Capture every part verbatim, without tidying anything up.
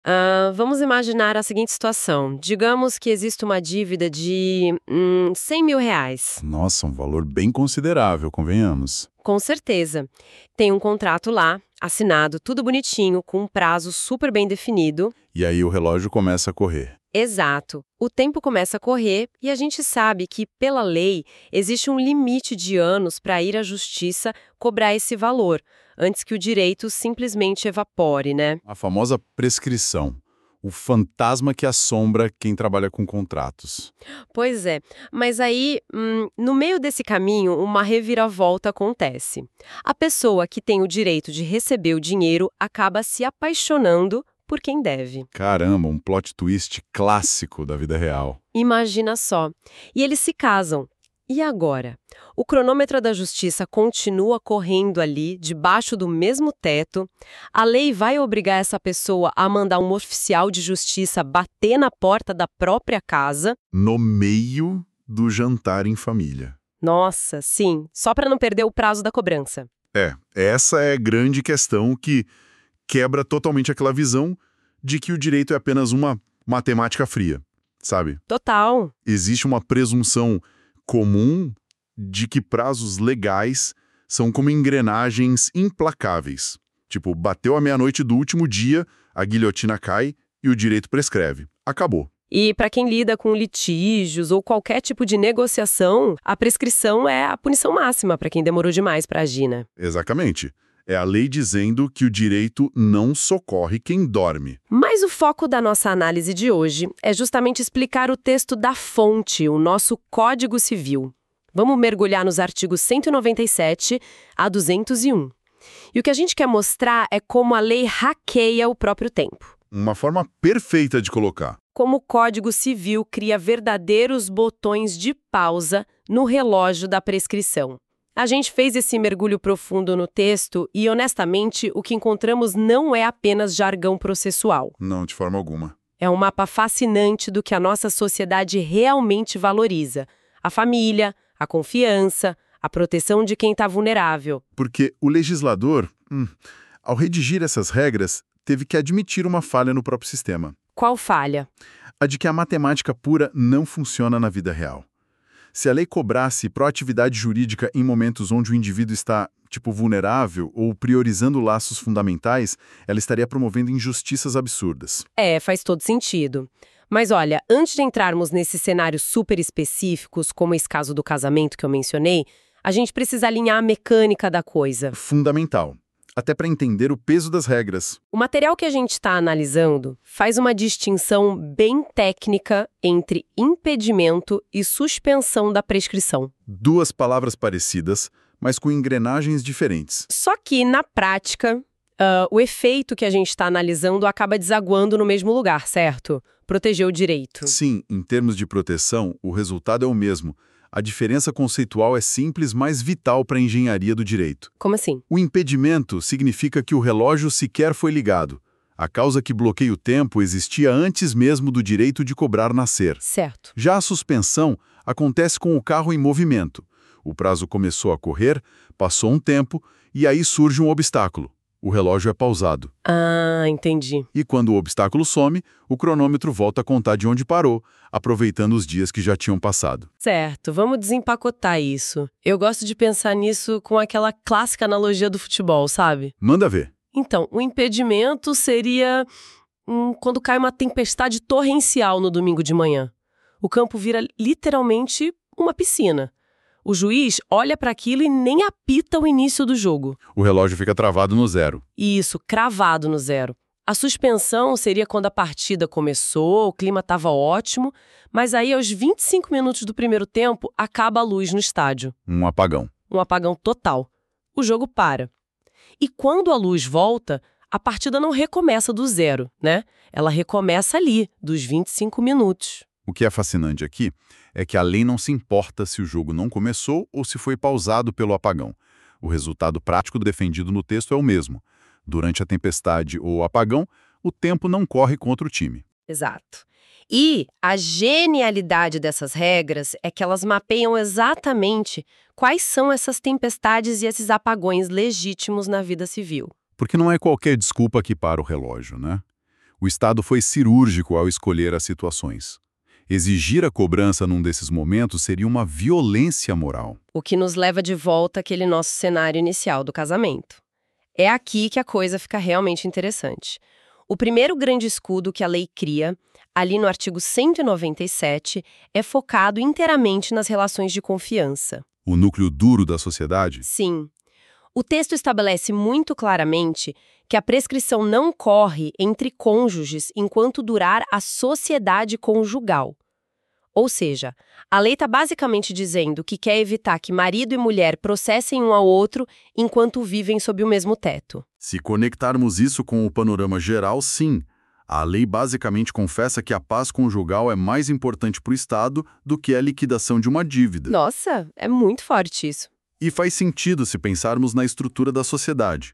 Ah, vamos imaginar a seguinte situação. Digamos que existe uma dívida de hum, cem mil reais. Nossa, um valor bem considerável, convenhamos. Com certeza. Tem um contrato lá, assinado, tudo bonitinho, com um prazo super bem definido. E aí o relógio começa a correr. Exato. O tempo começa a correr e a gente sabe que, pela lei, existe um limite de anos para ir à justiça cobrar esse valor, antes que o direito simplesmente evapore, né? A famosa prescrição. O fantasma que assombra quem trabalha com contratos. Pois é, mas aí, hum, no meio desse caminho, uma reviravolta acontece. A pessoa que tem o direito de receber o dinheiro acaba se apaixonando por quem deve. Caramba, um plot twist clássico da vida real. Imagina só. E eles se casam. E agora? O cronômetro da justiça continua correndo ali, debaixo do mesmo teto. A lei vai obrigar essa pessoa a mandar um oficial de justiça bater na porta da própria casa. No meio do jantar em família. Nossa, sim, só para não perder o prazo da cobrança. É, essa é a grande questão que quebra totalmente aquela visão de que o direito é apenas uma matemática fria, sabe? Total. Existe uma presunção comum de que prazos legais são como engrenagens implacáveis. Tipo, bateu a meia-noite do último dia, a guilhotina cai e o direito prescreve. Acabou. E para quem lida com litígios ou qualquer tipo de negociação, a prescrição é a punição máxima para quem demorou demais para agir, né? Exatamente. É a lei dizendo que o direito não socorre quem dorme. Mas o foco da nossa análise de hoje é justamente explicar o texto da fonte, o nosso Código Civil. Vamos mergulhar nos artigos cento e noventa e sete a duzentos e um. E o que a gente quer mostrar é como a lei hackeia o próprio tempo. Uma forma perfeita de colocar. Como o Código Civil cria verdadeiros botões de pausa no relógio da prescrição. A gente fez esse mergulho profundo no texto e, honestamente, o que encontramos não é apenas jargão processual. Não, de forma alguma. É um mapa fascinante do que a nossa sociedade realmente valoriza. A família, a confiança, a proteção de quem está vulnerável. Porque o legislador, hum, ao redigir essas regras, teve que admitir uma falha no próprio sistema. Qual falha? A de que a matemática pura não funciona na vida real. Se a lei cobrasse proatividade jurídica em momentos onde o indivíduo está, tipo, vulnerável ou priorizando laços fundamentais, ela estaria promovendo injustiças absurdas. É, faz todo sentido. Mas olha, antes de entrarmos nesses cenários super específicos, como esse caso do casamento que eu mencionei, a gente precisa alinhar a mecânica da coisa. Fundamental. Até para entender o peso das regras. O material que a gente está analisando faz uma distinção bem técnica entre impedimento e suspensão da prescrição. Duas palavras parecidas, mas com engrenagens diferentes. Só que, na prática, uh, o efeito que a gente está analisando acaba desaguando no mesmo lugar, certo? Proteger o direito. Sim, em termos de proteção, o resultado é o mesmo. A diferença conceitual é simples, mas vital para a engenharia do direito. Como assim? O impedimento significa que o relógio sequer foi ligado. A causa que bloqueia o tempo existia antes mesmo do direito de cobrar nascer. Certo. Já a suspensão acontece com o carro em movimento. O prazo começou a correr, passou um tempo e aí surge um obstáculo. O relógio é pausado. Ah, entendi. E quando o obstáculo some, o cronômetro volta a contar de onde parou, aproveitando os dias que já tinham passado. Certo, vamos desempacotar isso. Eu gosto de pensar nisso com aquela clássica analogia do futebol, sabe? Manda ver. Então, o impedimento seria hum, quando cai uma tempestade torrencial no domingo de manhã. O campo vira literalmente uma piscina. O juiz olha para aquilo e nem apita o início do jogo. O relógio fica travado no zero. Isso, cravado no zero. A suspensão seria quando a partida começou, o clima estava ótimo, mas aí aos vinte e cinco minutos do primeiro tempo acaba a luz no estádio. Um apagão. Um apagão total. O jogo para. E quando a luz volta, a partida não recomeça do zero, né? Ela recomeça ali, dos vinte e cinco minutos. O que é fascinante aqui é que a lei não se importa se o jogo não começou ou se foi pausado pelo apagão. O resultado prático defendido no texto é o mesmo. Durante a tempestade ou apagão, o tempo não corre contra o time. Exato. E a genialidade dessas regras é que elas mapeiam exatamente quais são essas tempestades e esses apagões legítimos na vida civil. Porque não é qualquer desculpa que para o relógio, né? O Estado foi cirúrgico ao escolher as situações. Exigir a cobrança num desses momentos seria uma violência moral. O que nos leva de volta àquele nosso cenário inicial do casamento. É aqui que a coisa fica realmente interessante. O primeiro grande escudo que a lei cria, ali no artigo cento e noventa e sete, é focado inteiramente nas relações de confiança. O núcleo duro da sociedade? Sim. O texto estabelece muito claramente que a prescrição não corre entre cônjuges enquanto durar a sociedade conjugal. Ou seja, a lei está basicamente dizendo que quer evitar que marido e mulher processem um ao outro enquanto vivem sob o mesmo teto. Se conectarmos isso com o panorama geral, sim. A lei basicamente confessa que a paz conjugal é mais importante para o Estado do que a liquidação de uma dívida. Nossa, é muito forte isso. E faz sentido se pensarmos na estrutura da sociedade.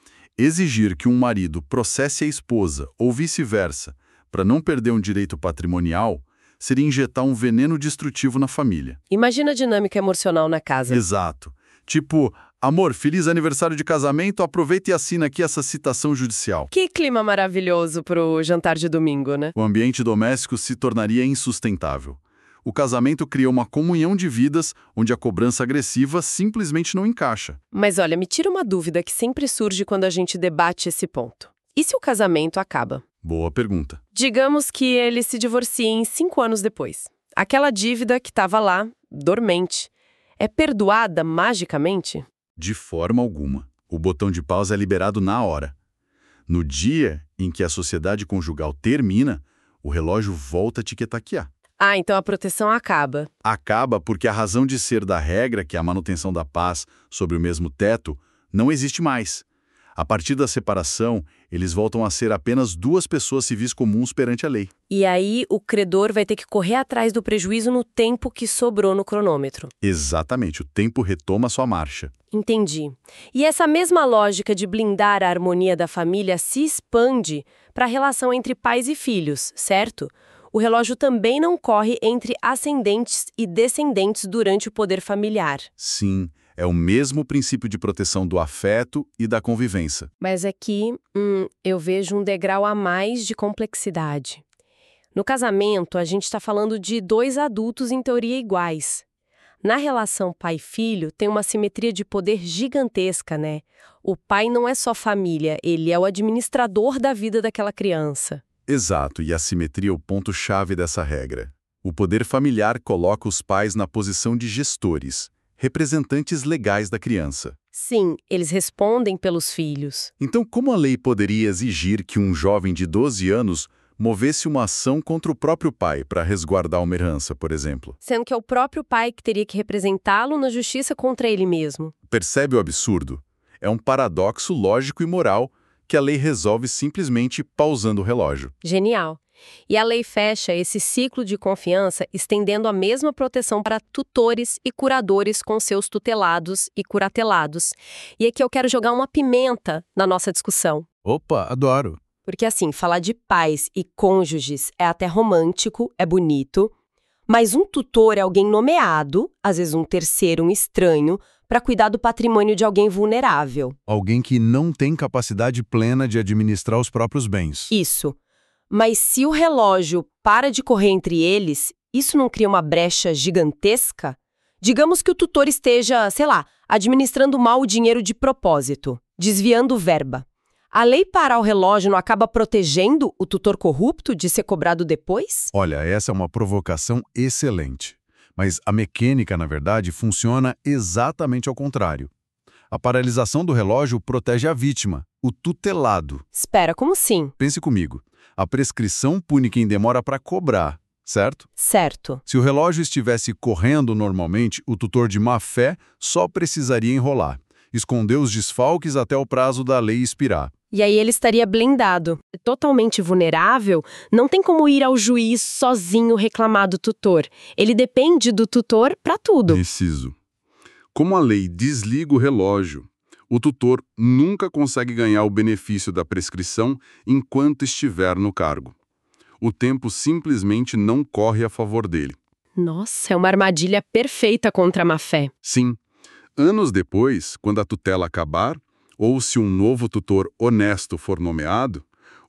Exigir que um marido processe a esposa ou vice-versa para não perder um direito patrimonial seria injetar um veneno destrutivo na família. Imagina a dinâmica emocional na casa. Exato. Tipo, amor, feliz aniversário de casamento, aproveita e assina aqui essa citação judicial. Que clima maravilhoso pro jantar de domingo, né? O ambiente doméstico se tornaria insustentável. O casamento cria uma comunhão de vidas onde a cobrança agressiva simplesmente não encaixa. Mas olha, me tira uma dúvida que sempre surge quando a gente debate esse ponto. E se o casamento acaba? Boa pergunta. Digamos que eles se divorciem cinco anos depois. Aquela dívida que estava lá, dormente, é perdoada magicamente? De forma alguma. O botão de pausa é liberado na hora. No dia em que a sociedade conjugal termina, o relógio volta a tiquetaquear. Ah, então a proteção acaba. Acaba porque a razão de ser da regra, que é a manutenção da paz sobre o mesmo teto, não existe mais. A partir da separação, eles voltam a ser apenas duas pessoas civis comuns perante a lei. E aí o credor vai ter que correr atrás do prejuízo no tempo que sobrou no cronômetro. Exatamente, o tempo retoma sua marcha. Entendi. E essa mesma lógica de blindar a harmonia da família se expande para a relação entre pais e filhos, certo? O relógio também não corre entre ascendentes e descendentes durante o poder familiar. Sim, é o mesmo princípio de proteção do afeto e da convivência. Mas aqui, hum, eu vejo um degrau a mais de complexidade. No casamento, a gente está falando de dois adultos em teoria iguais. Na relação pai-filho, tem uma simetria de poder gigantesca, né? O pai não é só família, ele é o administrador da vida daquela criança. Exato, e a simetria é o ponto-chave dessa regra. O poder familiar coloca os pais na posição de gestores, representantes legais da criança. Sim, eles respondem pelos filhos. Então, como a lei poderia exigir que um jovem de doze anos movesse uma ação contra o próprio pai para resguardar uma herança, por exemplo? Sendo que é o próprio pai que teria que representá-lo na justiça contra ele mesmo. Percebe o absurdo? É um paradoxo lógico e moral que a lei resolve simplesmente pausando o relógio. Genial. E a lei fecha esse ciclo de confiança estendendo a mesma proteção para tutores e curadores com seus tutelados e curatelados. E aqui eu quero jogar uma pimenta na nossa discussão. Opa, adoro! Porque assim, falar de pais e cônjuges é até romântico, é bonito, mas um tutor é alguém nomeado, às vezes um terceiro, um estranho, para cuidar do patrimônio de alguém vulnerável. Alguém que não tem capacidade plena de administrar os próprios bens. Isso. Mas se o relógio para de correr entre eles, isso não cria uma brecha gigantesca? Digamos que o tutor esteja, sei lá, administrando mal o dinheiro de propósito, desviando verba. A lei parar o relógio não acaba protegendo o tutor corrupto de ser cobrado depois? Olha, essa é uma provocação excelente. Mas a mecânica, na verdade, funciona exatamente ao contrário. A paralisação do relógio protege a vítima, o tutelado. Espera, como assim? Pense comigo. A prescrição pune quem demora para cobrar, certo? Certo. Se o relógio estivesse correndo normalmente, o tutor de má-fé só precisaria enrolar, esconder os desfalques até o prazo da lei expirar. E aí ele estaria blindado. Totalmente vulnerável, não tem como ir ao juiz sozinho reclamar do tutor. Ele depende do tutor para tudo. Preciso. Como a lei desliga o relógio, o tutor nunca consegue ganhar o benefício da prescrição enquanto estiver no cargo. O tempo simplesmente não corre a favor dele. Nossa, é uma armadilha perfeita contra a má-fé. Sim. Anos depois, quando a tutela acabar, ou se um novo tutor honesto for nomeado,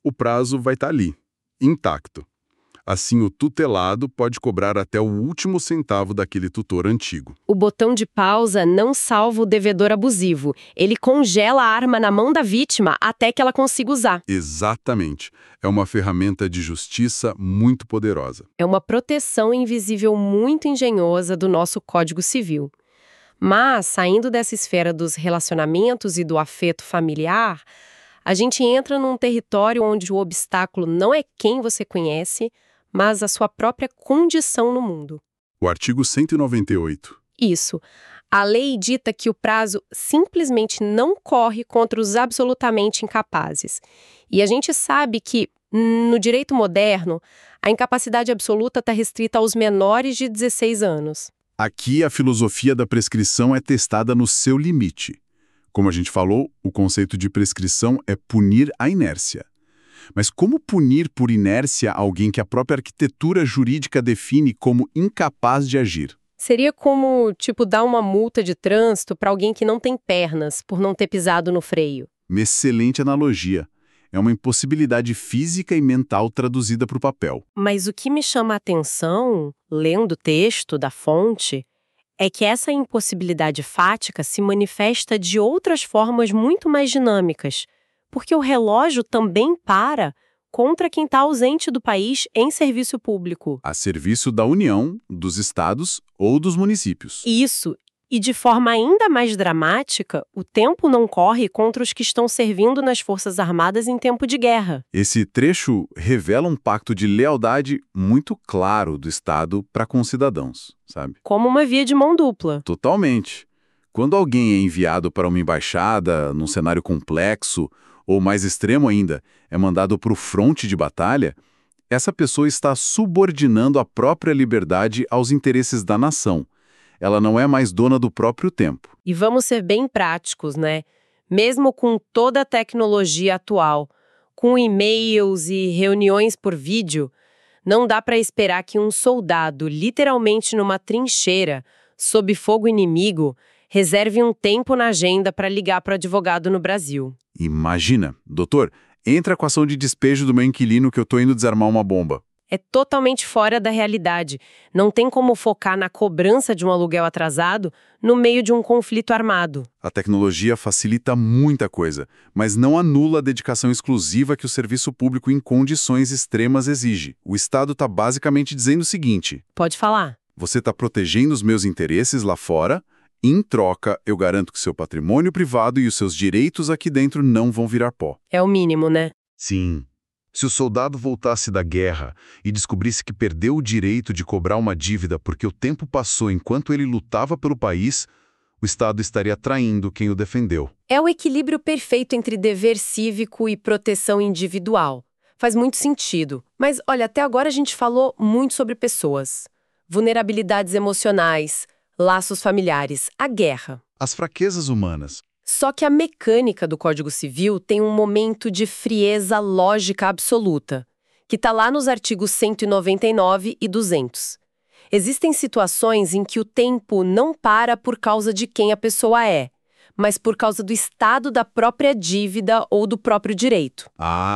o prazo vai estar ali, intacto. Assim, o tutelado pode cobrar até o último centavo daquele tutor antigo. O botão de pausa não salva o devedor abusivo. Ele congela a arma na mão da vítima até que ela consiga usar. Exatamente. É uma ferramenta de justiça muito poderosa. É uma proteção invisível muito engenhosa do nosso Código Civil. Mas, saindo dessa esfera dos relacionamentos e do afeto familiar, a gente entra num território onde o obstáculo não é quem você conhece, mas a sua própria condição no mundo. O artigo cento e noventa e oito. Isso. A lei dita que o prazo simplesmente não corre contra os absolutamente incapazes. E a gente sabe que, no direito moderno, a incapacidade absoluta está restrita aos menores de dezesseis anos. Aqui a filosofia da prescrição é testada no seu limite. Como a gente falou, o conceito de prescrição é punir a inércia. Mas como punir por inércia alguém que a própria arquitetura jurídica define como incapaz de agir? Seria como, tipo, dar uma multa de trânsito para alguém que não tem pernas por não ter pisado no freio. Uma excelente analogia. É uma impossibilidade física e mental traduzida para o papel. Mas o que me chama a atenção, lendo o texto da fonte, é que essa impossibilidade fática se manifesta de outras formas muito mais dinâmicas, porque o relógio também para contra quem está ausente do país em serviço público. A serviço da União, dos estados ou dos municípios. Isso. E de forma ainda mais dramática, o tempo não corre contra os que estão servindo nas Forças Armadas em tempo de guerra. Esse trecho revela um pacto de lealdade muito claro do Estado para com os cidadãos, sabe? Como uma via de mão dupla. Totalmente. Quando alguém é enviado para uma embaixada, num cenário complexo, ou mais extremo ainda, é mandado para o fronte de batalha, essa pessoa está subordinando a própria liberdade aos interesses da nação. Ela não é mais dona do próprio tempo. E vamos ser bem práticos, né? Mesmo com toda a tecnologia atual, com e-mails e reuniões por vídeo, não dá para esperar que um soldado, literalmente numa trincheira, sob fogo inimigo, reserve um tempo na agenda para ligar para o advogado no Brasil. Imagina, doutor, entra com a ação de despejo do meu inquilino que eu tô indo desarmar uma bomba. É totalmente fora da realidade. Não tem como focar na cobrança de um aluguel atrasado no meio de um conflito armado. A tecnologia facilita muita coisa, mas não anula a dedicação exclusiva que o serviço público em condições extremas exige. O Estado está basicamente dizendo o seguinte: Pode falar. Você está protegendo os meus interesses lá fora, em troca eu garanto que seu patrimônio privado e os seus direitos aqui dentro não vão virar pó. É o mínimo, né? Sim. Se o soldado voltasse da guerra e descobrisse que perdeu o direito de cobrar uma dívida porque o tempo passou enquanto ele lutava pelo país, o Estado estaria traindo quem o defendeu. É o equilíbrio perfeito entre dever cívico e proteção individual. Faz muito sentido. Mas, olha, até agora a gente falou muito sobre pessoas. Vulnerabilidades emocionais, laços familiares, a guerra. As fraquezas humanas. Só que a mecânica do Código Civil tem um momento de frieza lógica absoluta, que está lá nos artigos cento e noventa e nove e duzentos. Existem situações em que o tempo não para por causa de quem a pessoa é, mas por causa do estado da própria dívida ou do próprio direito.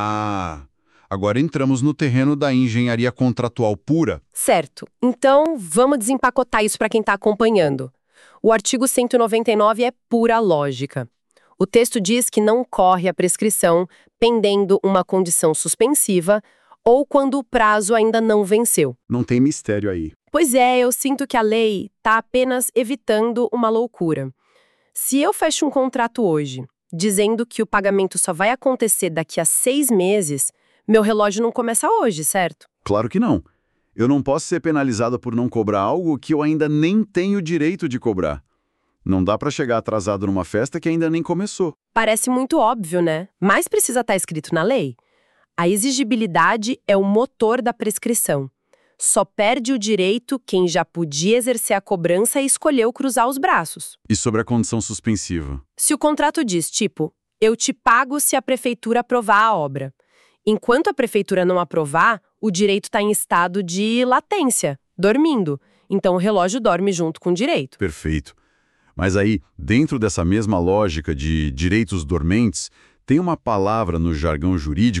Ah, agora entramos no terreno da engenharia contratual pura. Certo. Então, vamos desempacotar isso para quem está acompanhando. O artigo cento e noventa e nove é pura lógica. O texto diz que não corre a prescrição pendendo uma condição suspensiva ou quando o prazo ainda não venceu. Não tem mistério aí. Pois é, eu sinto que a lei está apenas evitando uma loucura. Se eu fecho um contrato hoje, dizendo que o pagamento só vai acontecer daqui a seis meses, meu relógio não começa hoje, certo? Claro que não. Eu não posso ser penalizado por não cobrar algo que eu ainda nem tenho direito de cobrar. Não dá para chegar atrasado numa festa que ainda nem começou. Parece muito óbvio, né? Mas precisa estar escrito na lei. A exigibilidade é o motor da prescrição. Só perde o direito quem já podia exercer a cobrança e escolheu cruzar os braços. E sobre a condição suspensiva? Se o contrato diz, tipo, eu te pago se a prefeitura aprovar a obra. Enquanto a prefeitura não aprovar, o direito está em estado de latência, dormindo. Então o relógio dorme junto com o direito. Perfeito. Mas aí, dentro dessa mesma lógica de direitos dormentes, tem uma palavra no jargão jurídico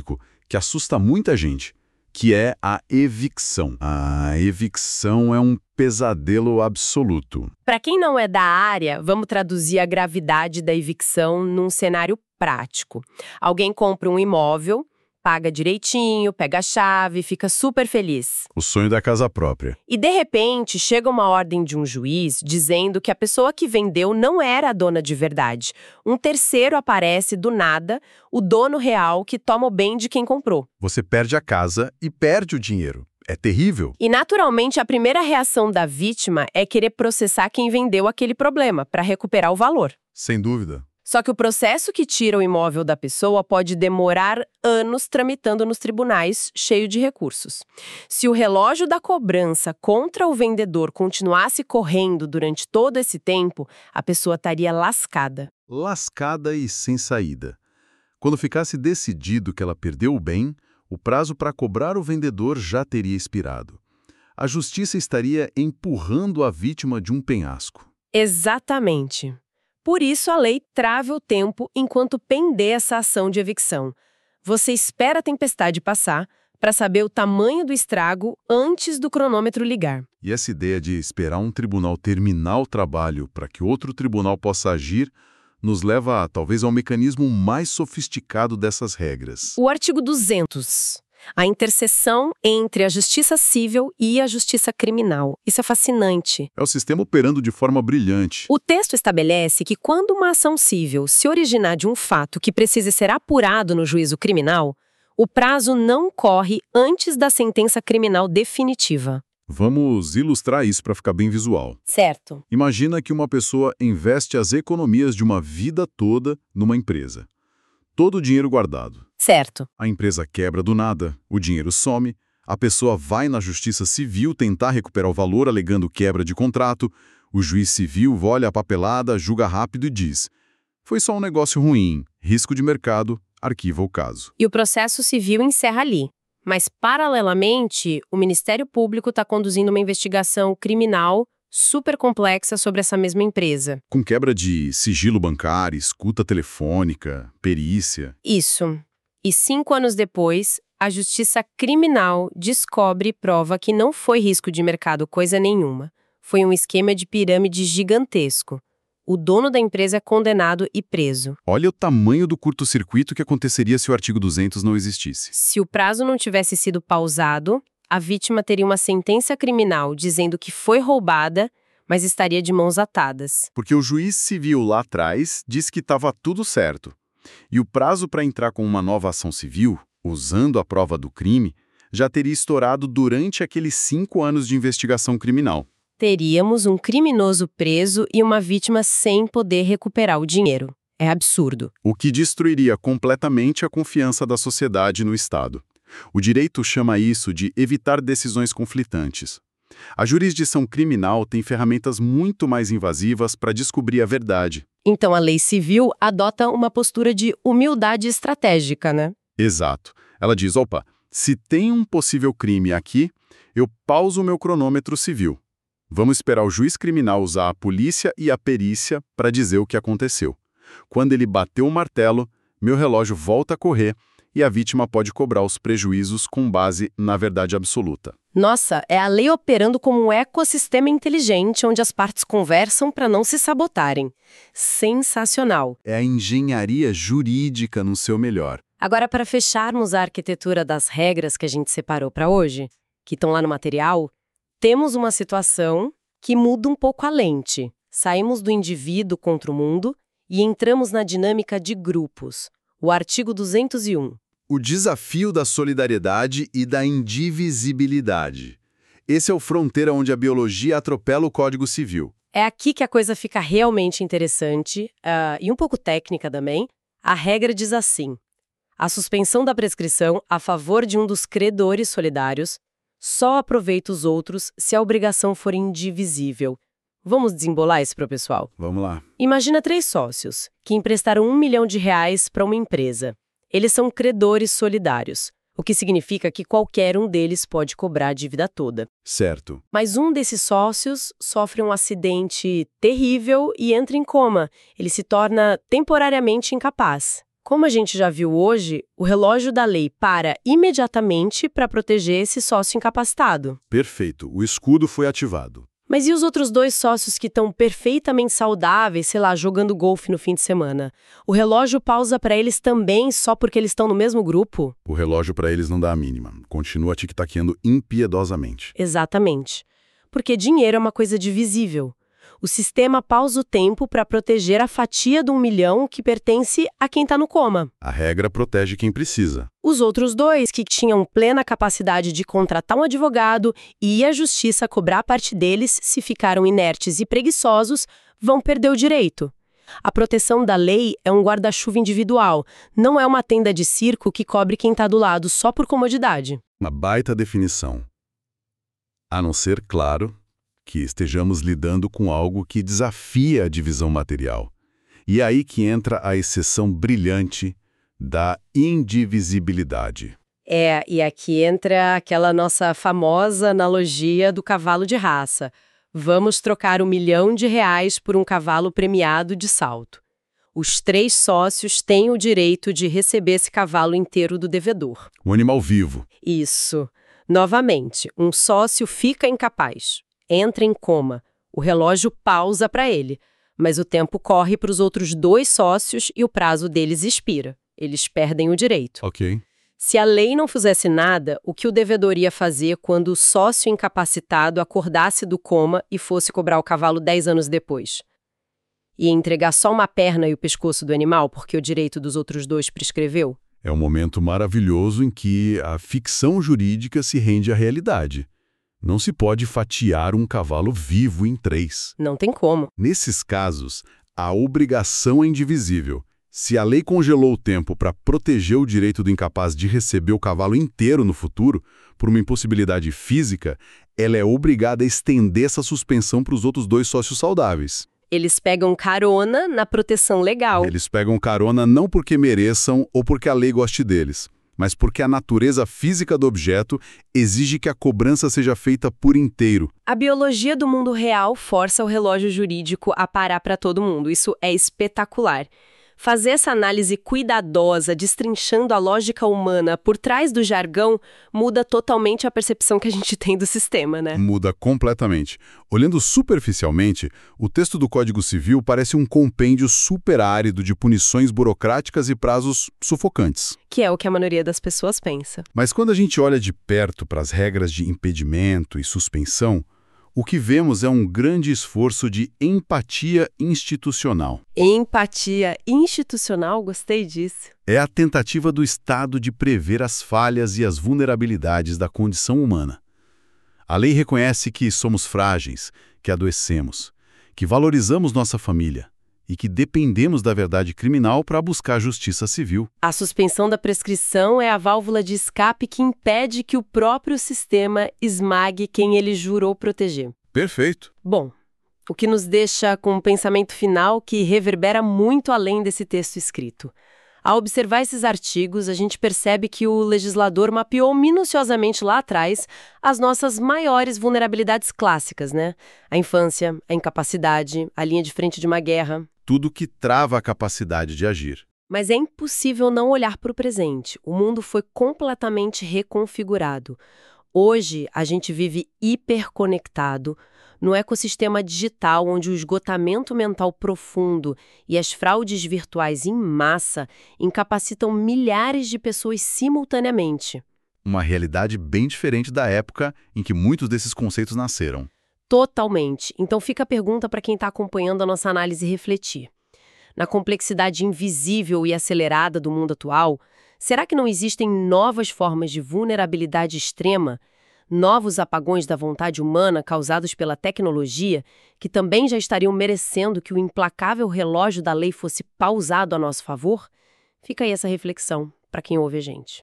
que assusta muita gente, que é a evicção. A evicção é um pesadelo absoluto. Para quem não é da área, vamos traduzir a gravidade da evicção num cenário prático. Alguém compra um imóvel, paga direitinho, pega a chave, fica super feliz. O sonho da casa própria. E, de repente, chega uma ordem de um juiz dizendo que a pessoa que vendeu não era a dona de verdade. Um terceiro aparece do nada, o dono real que toma o bem de quem comprou. Você perde a casa e perde o dinheiro. É terrível. E, naturalmente, a primeira reação da vítima é querer processar quem vendeu aquele problema para recuperar o valor. Sem dúvida. Só que o processo que tira o imóvel da pessoa pode demorar anos tramitando nos tribunais, cheio de recursos. Se o relógio da cobrança contra o vendedor continuasse correndo durante todo esse tempo, a pessoa estaria lascada. Lascada e sem saída. Quando ficasse decidido que ela perdeu o bem, o prazo para cobrar o vendedor já teria expirado. A justiça estaria empurrando a vítima de um penhasco. Exatamente. Por isso, a lei trava o tempo enquanto pender essa ação de evicção. Você espera a tempestade passar para saber o tamanho do estrago antes do cronômetro ligar. E essa ideia de esperar um tribunal terminar o trabalho para que outro tribunal possa agir nos leva, talvez, ao mecanismo mais sofisticado dessas regras. O artigo duzentos. A interseção entre a justiça civil e a justiça criminal. Isso é fascinante. É o sistema operando de forma brilhante. O texto estabelece que quando uma ação civil se originar de um fato que precise ser apurado no juízo criminal, o prazo não corre antes da sentença criminal definitiva. Vamos ilustrar isso para ficar bem visual. Certo. Imagina que uma pessoa investe as economias de uma vida toda numa empresa. Todo o dinheiro guardado. Certo. A empresa quebra do nada, o dinheiro some, a pessoa vai na justiça civil tentar recuperar o valor alegando quebra de contrato, o juiz civil olha a papelada, julga rápido e diz: foi só um negócio ruim, risco de mercado, arquiva o caso. E o processo civil encerra ali. Mas, paralelamente, o Ministério Público está conduzindo uma investigação criminal super complexa sobre essa mesma empresa. Com quebra de sigilo bancário, escuta telefônica, perícia. Isso. E cinco anos depois, a Justiça Criminal descobre e prova que não foi risco de mercado coisa nenhuma. Foi um esquema de pirâmide gigantesco. O dono da empresa é condenado e preso. Olha o tamanho do curto-circuito que aconteceria se o artigo duzentos não existisse. Se o prazo não tivesse sido pausado, a vítima teria uma sentença criminal dizendo que foi roubada, mas estaria de mãos atadas. Porque o juiz civil lá atrás disse que estava tudo certo. E o prazo para entrar com uma nova ação civil, usando a prova do crime, já teria estourado durante aqueles cinco anos de investigação criminal. Teríamos um criminoso preso e uma vítima sem poder recuperar o dinheiro. É absurdo. O que destruiria completamente a confiança da sociedade no Estado. O direito chama isso de evitar decisões conflitantes. A jurisdição criminal tem ferramentas muito mais invasivas para descobrir a verdade. Então a lei civil adota uma postura de humildade estratégica, né? Exato. Ela diz, opa, se tem um possível crime aqui, eu pauso o meu cronômetro civil. Vamos esperar o juiz criminal usar a polícia e a perícia para dizer o que aconteceu. Quando ele bateu o martelo, meu relógio volta a correr e a vítima pode cobrar os prejuízos com base na verdade absoluta. Nossa, é a lei operando como um ecossistema inteligente onde as partes conversam para não se sabotarem. Sensacional. É a engenharia jurídica no seu melhor. Agora, para fecharmos a arquitetura das regras que a gente separou para hoje, que estão lá no material, temos uma situação que muda um pouco a lente. Saímos do indivíduo contra o mundo e entramos na dinâmica de grupos. O artigo duzentos e um. O desafio da solidariedade e da indivisibilidade. Esse é o fronteira onde a biologia atropela o Código Civil. É aqui que a coisa fica realmente interessante uh, e um pouco técnica também. A regra diz assim: a suspensão da prescrição a favor de um dos credores solidários só aproveita os outros se a obrigação for indivisível. Vamos desembolar isso para o pessoal? Vamos lá. Imagina três sócios que emprestaram um milhão de reais para uma empresa. Eles são credores solidários, o que significa que qualquer um deles pode cobrar a dívida toda. Certo. Mas um desses sócios sofre um acidente terrível e entra em coma. Ele se torna temporariamente incapaz. Como a gente já viu hoje, o relógio da lei para imediatamente para proteger esse sócio incapacitado. Perfeito, o escudo foi ativado. Mas e os outros dois sócios que estão perfeitamente saudáveis, sei lá, jogando golfe no fim de semana? O relógio pausa para eles também só porque eles estão no mesmo grupo? O relógio para eles não dá a mínima. Continua tic-taqueando impiedosamente. Exatamente. Porque dinheiro é uma coisa divisível. O sistema pausa o tempo para proteger a fatia de um milhão que pertence a quem está no coma. A regra protege quem precisa. Os outros dois, que tinham plena capacidade de contratar um advogado e ir à justiça cobrar a parte deles se ficaram inertes e preguiçosos, vão perder o direito. A proteção da lei é um guarda-chuva individual, não é uma tenda de circo que cobre quem está do lado só por comodidade. Uma baita definição. A não ser, claro, que estejamos lidando com algo que desafia a divisão material. E é aí que entra a exceção brilhante da indivisibilidade. É, e aqui entra aquela nossa famosa analogia do cavalo de raça. Vamos trocar um milhão de reais por um cavalo premiado de salto. Os três sócios têm o direito de receber esse cavalo inteiro do devedor. Um animal vivo. Isso. Novamente, um sócio fica incapaz. Entra em coma, o relógio pausa para ele, mas o tempo corre para os outros dois sócios e o prazo deles expira. Eles perdem o direito. Ok. Se a lei não fizesse nada, o que o devedor ia fazer quando o sócio incapacitado acordasse do coma e fosse cobrar o cavalo dez anos depois? Ia entregar só uma perna e o pescoço do animal porque o direito dos outros dois prescreveu? É um momento maravilhoso em que a ficção jurídica se rende à realidade. Não se pode fatiar um cavalo vivo em três. Não tem como. Nesses casos, a obrigação é indivisível. Se a lei congelou o tempo para proteger o direito do incapaz de receber o cavalo inteiro no futuro, por uma impossibilidade física, ela é obrigada a estender essa suspensão para os outros dois sócios saudáveis. Eles pegam carona na proteção legal. Eles pegam carona não porque mereçam ou porque a lei goste deles, mas porque a natureza física do objeto exige que a cobrança seja feita por inteiro. A biologia do mundo real força o relógio jurídico a parar para todo mundo. Isso é espetacular. Fazer essa análise cuidadosa, destrinchando a lógica humana por trás do jargão, muda totalmente a percepção que a gente tem do sistema, né? Muda completamente. Olhando superficialmente, o texto do Código Civil parece um compêndio super árido de punições burocráticas e prazos sufocantes. Que é o que a maioria das pessoas pensa. Mas quando a gente olha de perto para as regras de impedimento e suspensão, o que vemos é um grande esforço de empatia institucional. Empatia institucional? Gostei disso. É a tentativa do Estado de prever as falhas e as vulnerabilidades da condição humana. A lei reconhece que somos frágeis, que adoecemos, que valorizamos nossa família e que dependemos da verdade criminal para buscar justiça civil. A suspensão da prescrição é a válvula de escape que impede que o próprio sistema esmague quem ele jurou proteger. Perfeito. Bom, o que nos deixa com um pensamento final que reverbera muito além desse texto escrito. Ao observar esses artigos, a gente percebe que o legislador mapeou minuciosamente lá atrás as nossas maiores vulnerabilidades clássicas, né? A infância, a incapacidade, a linha de frente de uma guerra. Tudo que trava a capacidade de agir. Mas é impossível não olhar para o presente. O mundo foi completamente reconfigurado. Hoje, a gente vive hiperconectado no ecossistema digital onde o esgotamento mental profundo e as fraudes virtuais em massa incapacitam milhares de pessoas simultaneamente. Uma realidade bem diferente da época em que muitos desses conceitos nasceram. Totalmente. Então fica a pergunta para quem está acompanhando a nossa análise refletir. Na complexidade invisível e acelerada do mundo atual, será que não existem novas formas de vulnerabilidade extrema, novos apagões da vontade humana causados pela tecnologia, que também já estariam merecendo que o implacável relógio da lei fosse pausado a nosso favor? Fica aí essa reflexão para quem ouve a gente.